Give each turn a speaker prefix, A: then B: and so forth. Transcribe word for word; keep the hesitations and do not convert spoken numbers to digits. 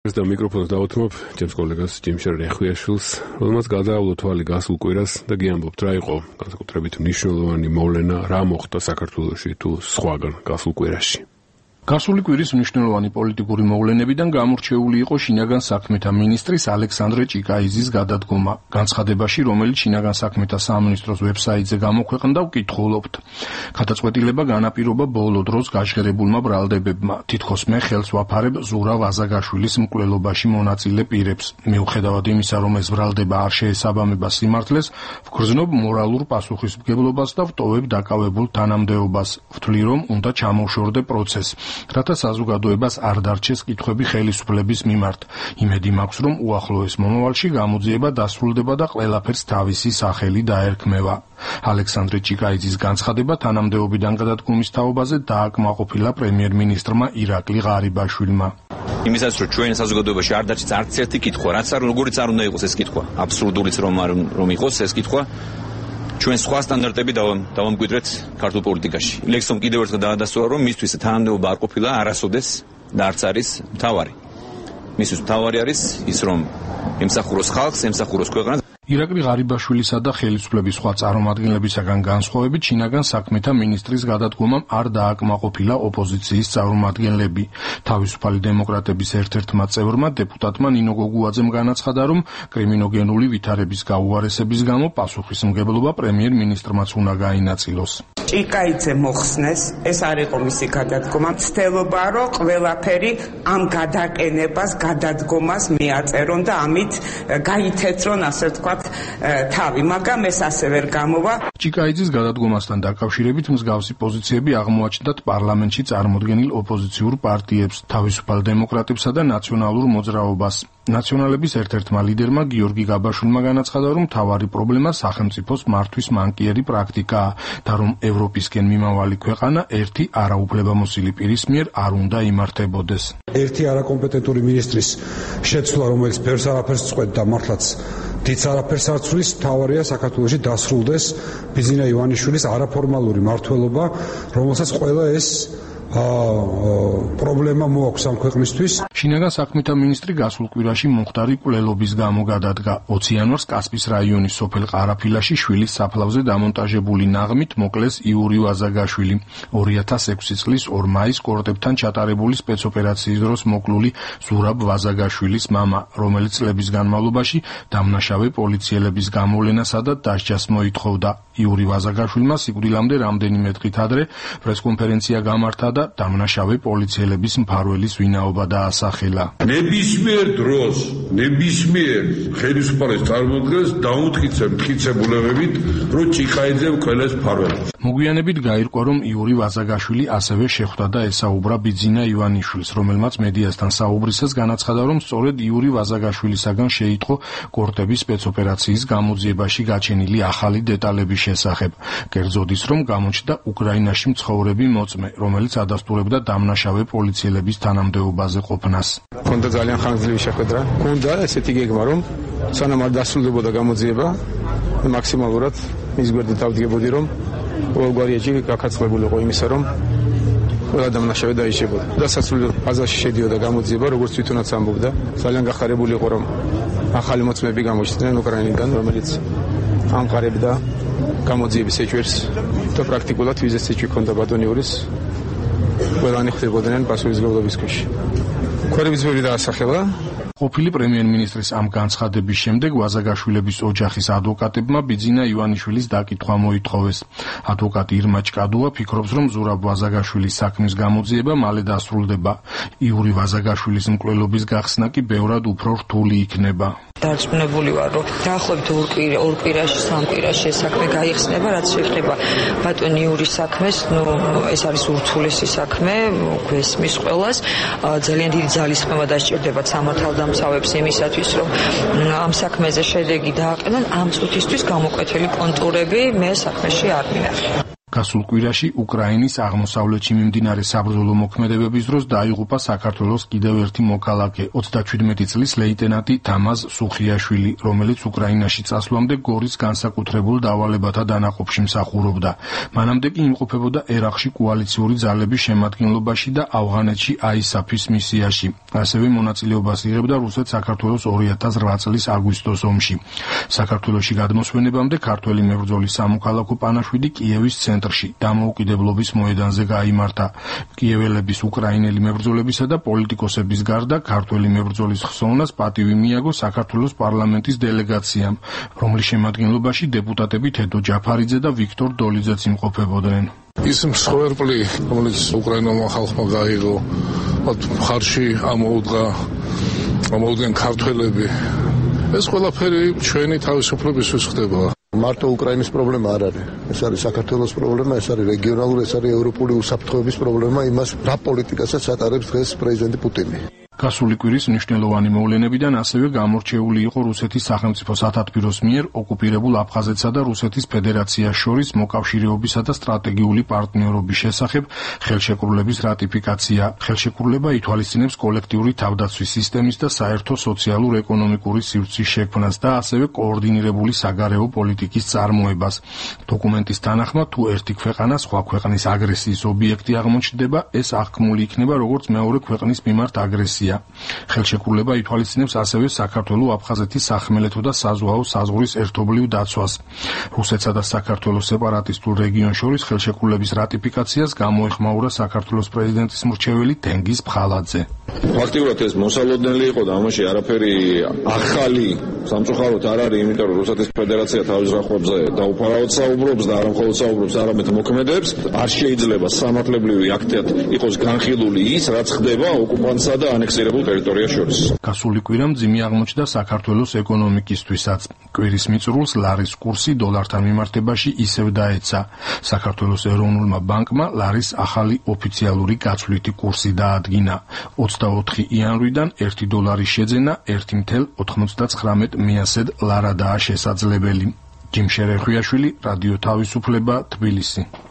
A: და მიკროფონს დავუთმობ ჩემს კოლეგას ჯიმშერ რეხვიაშვილს, რომელმაც გადაავლო თვალი გასულ კვირას და გიამბობთ რა იყო განსაკუთრებით მნიშვნელოვანი მოვლენა, რა მოხდა საქართველოში თუ სხვაგან გასულ კვირაში.
B: გასული კვირის მნიშვნელოვანი პოლიტიკური მოვლენებიდან გამორჩეული იყო შინაგან საქმეთა მინისტრის ალექსანდრე ჭიკაიძის გადადგომა. განცხადებაში, რომელიც შინაგან საქმეთა სამინისტროს ვებსაიტზე გამოქვეყნდა, ვკითხულობთ. გადაწყვეტილება განაპირობა ბოლო დროს გაჟღერებულმა ბრალდებებმა. თითქოს მე ხელს ვაფარებ ზურაბ აზაგაშვილის მკვლელობაში მონაწილე პირებს. მიუხედავად იმისა, რომ ეს ბრალდება არ შეესაბამება სიმართლეს, ვგრძნობ მორალურ პასუხისმგებლობას და ვტოვებ დაკავებულ თანამდებობას. ვთვლი, რომ უნდა ჩამოვშორდე პროცესს. რათა საზოგადოებას არ დარჩეს კითხვები ხელისუფლების მიმართ. იმედი მაქვს, რომ უახლოეს მომავალში გამოძიება დასრულდება და ყველაფერს თავისი სახელი დაერქმევა. ალექსანდრე ჭიკაიძის განცხადება თანამდებობიდან გადადგომის თაობაზე დააკმაყოფილა პრემიერ-მინისტრმა ირაკლი ღარიბაშვილმა.
C: იმისაც რომ ჩვენ საზოგადოებაში არ დარჩეს არც ერთი კითხვა, რაც არ როგორიც არ უნდა იყოს ეს კითხვა, აბსურდულიც რომ არ რომ იყოს ეს კითხვა. ჩვენ სხვა სტანდარტები დავამკვიდრეთ ქართულ პოლიტიკაში. ლექსომ კიდევ ერთხელ დაადასტურა, რომ მისთვის თანამდებობა არ ყოფილა არასოდეს და არც არის მთავარი. მისთვის მთავარი არის ის, რომ ემსახუროს ხალხს, ემსახუროს ქვეყანას.
B: ირაკლი ღარიბაშვილისა და ხელისუფლების სხვა წარმომადგენლებისაგან განსხვავებით, შინაგან საქმეთა მინისტრის გადადგომამ არ დააკმაყოფილა ოპოზიციის წარმომადგენლები. თავისუფალი დემოკრატების ერთ-ერთმა წევრმა, დეპუტატმა ნინო გოგუაძემ განაცხადა, რომ კრიმინოგენული ვითარების გაუარესების გამო პასუხისმგებლობა პრემიერ-მინისტრმაც უნდა გაინაწილოს.
D: ჭიკაიძე მოხსნეს, ეს არ იყო მისი გადადგომა. მცდელობა, რომ ყველაფერი ამ გადაყენებას, გადადგომას მიაწერონ და ამით გაითეთრონ, ასე ვთქვათ, თავი, მაგრამ ეს ასე ვერ გამოვა.
B: ჭიკაიძის გადადგომასთან დაკავშირებით მსგავსი პოზიციები აღმოაჩნდათ პარლამენტში წარმოდგენილ ოპოზიციურ პარტიებს, თავისუფალ დემოკრატებსა და ნაციონალურ მოძრაობას. ნაციონალების ერთ-ერთმა ლიდერმა გიორგი გაბაშვილმა განაცხადა, რომ მთავარი პრობლემა სახელმწიფოს მართვის მანკიერი პრაქტიკაა და რომ ევროპისკენ მიმავალი ქვეყანა ერთი არაუფლებამოსილი პირის მიერ არ უნდა იმართებოდეს.
E: ერთი არაკომპეტენტური მინისტრის შეცვლა, რომელიც ბევრს არაფერს წყვეტდა, მართლაც დიდ არაფერს არ ცვლის, მთავარია საქართველოში დასრულდეს ბიძინა ივანიშვილის არაფორმალური მმართველობა, რომელსაც ყველა ეს პრობლემა მოაქვს ამ ქვეყნისთვის.
B: შინაგან საქმეთა მინისტრი გასულ კვირაში მომხდარი მკვლელობის გამო გადადგა. ოცი იანვარს კასპის რაიონის სოფელ ყარაფილაში შვილის საფლავზე დამონტაჟებული ნაღმით მოკლეს იური ვაზაგაშვილი. ორი ათას ექვსი წლის ორ მაისს კორტებთან ჩატარებული სპეცოპერაციის დროს მოკლული ზურაბ ვაზაგაშვილის მამა, რომელიც წლების განმავლობაში დამნაშავე პოლიციელების გამოვლენასა და დასჯას მოითხოვდა. იური ვაზაგაშვილმა სიკვდილამდე რამდენიმე დღით ადრე პრესკონფერენცია გამართა და დამნაშავე პოლიციელების მფარველის ვინაობა დაასახელა.
F: ნებისმიერ დროს, ნებისმიერ ხელისუფალების წარმოადგენს დაუთქიცე მტკიცებულებებით, რომ ჭიკაიძემ ყველეს მფარველობს.
B: მოგვიანებით გაირკვა, რომ იური ვაზაგაშვილი ასევე შეხვდა და ესაუბრა ბიძინა ივანიშვილს, რომელმაც მედიასთან საუბრისას განაცხადა, რომ სწორედ იური ვაზაგაშვილისაგან შეიტყო კორტების სპეცოპერაციის გამოძიებაში გაჩენილი ახალი დეტალების შესახებ. კერძოდ ის, რომ გამოჩნდა უკრაინაში მცხოვრები მოწმე, რომელიც ადასტურებდა დამნაშავე პოლიციელების თანამდებობაზე ყოფნას.
G: ქონდა ძალიან ხანგრძლივი შეხვედრა. ქონდა ესეთი გეგმა, რომ სანამ არ დასრულდებოდა გამოძიება, მაქსიმალურად მის გვერდით დავდგებოდი, რომ ყოველგვარი ეჭვი გაქაცვლებულიყო იმისა, რომ ყველა დამნაშავე დაიშებოდა. დასასრულ ფაზაში შედიოდა გამოძიება, როგორც თვითონაც ამბობდა. ძალიან გახარებული იყო, რომ ახალი მოწმეები გამოჩნდნენ უკრაინიდან, რომელიც ამყარებდა გამოძიების ეჭვებს და პრაქტიკულად ვიზის ეჭვი ჰქონდა ბატონ იურის. ყველანი ხდებოდნენ პასუხისმგებლობის ქვეშ. ქვეყნების ბევრი დაასახელა.
B: ყოფილი პრემიერ-მინისტრის ამ განცხადების შემდეგ ვაზაგაშვილების ოჯახის ადვოკატებმა ბიძინა ივანიშვილის დაკითხვა მოითხოვეს. ადვოკატი ირმა ჭკადუა ფიქრობს, რომ ზურაბ ვაზაგაშვილის საქმის გამოძიება მალე დასრულდება. იური ვაზაგაშვილის მკვლელობის გახსნა კი ბევრად უფრო რთული იქნება.
H: დარწმუნებული ვარ, რომ დაახლოებით ორ კვირა, ორ კვირაში, სამ კვირაში ეს საქმე გაიხსნება, რაც შეეხება ბატონ იურის საქმეს, ნუ ეს არის ურთულესი საქმე, გვესმის ყველას. ძალიან დიდი ძალისხმევა დასჭირდებათ სამართალდამცავებს იმისათვის, რომ ამ საქმეზე შედეგი დააყენონ, ამ წუთისთვის გამოკვეთილი კონტურები მე საქმეში არ მინახე.
B: გასულ კვირაში უკრაინის აღმოსავლეთში მიმდინარე საბრძოლო მოქმედებების დროს დაიღუპა საქართველოს კიდევ ერთი მოქალაქე, ოცდაჩვიდმეტი წლის ლეიტენანტი თამაზ სუხიაშვილი, რომელიც უკრაინაში წასვლამდე გორის განსაკუთრებულ დავალებათა დანაყოფში მსახურობდა. მანამდე კი იმყოფებოდა ერაყში კოალიციური ძალების შემადგენლობაში და ავღანეთში აისაფის მისიაში. ასევე მონაწილეობას იღებდა რუსეთ-საქართველოს ორი ათას რვა წლის აგვისტოს ომში. საქართველოში გადმოსვენებამდე ქართველი მებრძოლის სამოქალაქო პანაშვიდი კიევის ცენტრში დამოუკიდებლობის მოედანზე გაიმართა. კიეველების, უკრაინელი მებრძოლებისა და პოლიტიკოსების გარდა ქართველი მებრძოლის ხსოვნას პატივი მიაგო საქართველოს პარლამენტის დელეგაციამ, რომლის შემადგენლობაში დეპუტატები თედო ჯაფარიძე და ვიქტორ დოლიძეც იმყოფებოდნენ.
I: ის მსხვერპლი, რომელიც უკრაინულმა ხალხმა გაიღო, მხარში ამოუდგა ამოუდგენ ქართველები. ეს ყველაფერი ჩვენი თავისუფლებისთვის ხდება.
J: მარტო უკრაინის პრობლემა არ არის. ეს არის საქართველოს პრობლემა, ეს არის რეგიონალური, ეს არის ევროპული უსაფრთხოების პრობლემა, იმას რა პოლიტიკასაც ატარებს დღეს პრეზიდენტი პუტინი.
B: გასული კვირის მნიშვნელოვანი მოვლენებიდან ასევე გამორჩეული იყო რუსეთის სახელმწიფო სათათბიროს მიერ ოკუპირებულ აფხაზეთსა და რუსეთის ფედერაციას შორის მოკავშირეობისა და სტრატეგიული პარტნიორობის შესახებ ხელშეკრულების რატიფიკაცია. ხელშეკრულება ითვალისწინებს კოლექტიური თავდაცვის სისტემის და საერთო სოციალურ-ეკონომიკური სივრცის შექმნას და ასევე კოორდინირებული საგარეო პოლიტიკის წარმოებას. დოკუმენტის თანახმად, თუ ერთი ქვეყანა სხვა ქვეყნის აგრესიის ობიექტი აღმოჩნდება, ეს აღქმული იქნება როგორც მეორე ქვეყნის მიმართ აგრესია. ხელშეკრულება ითვალისწინებს ასევე საქართველო-აფხაზეთის სახმელეთო და საზღვაო საზღვრის ერთობლივ დაცვას. რუსეთსა და საქართველოს სეპარატისტულ რეგიონს შორის ხელშეკრულების რატიფიკაციას გამოეხმაურა საქართველოს პრეზიდენტის მრჩეველი თენგიზ ფხალაძე.
F: ფაქტიურად ეს მოსალოდნელი იყო და ამაში არაფერი ახალი სამწუხაროდ არ არის, იმიტომ რომ რუსეთის ფედერაცია თავის რახვებზე დაუფარავად საუბრობს და არა მხოლოდ საუბრობს, არამედ მოქმედებს. არ შეიძლება სამართლებრივი აქტად იყოს განხილული ის, რაც ხდება ოკუპანტსა და ანექსირებულ ტერიტორიას შორის.
B: გასული კვირა მძიმე აღმოჩნდა საქართველოს ეკონომიკისთვისაც. კვირის მიწურულს ლარის კურსი დოლართან მიმართებაში ისევ დაეცა. საქართველოს ეროვნულმა ბანკმა ლარის ახალი ოფიციალური გაცვლითი კურსი დაადგინა. ოცდაოთხი იანვრიდან ერთი დოლარის შეძენა ერთი ათეული ოთხმოცდათხრამეტ მეასედ ლარადაა შესაძლებელი. ჯიმშერე ხვიაშვილი, რადიო თავისუფლება, თბილისი.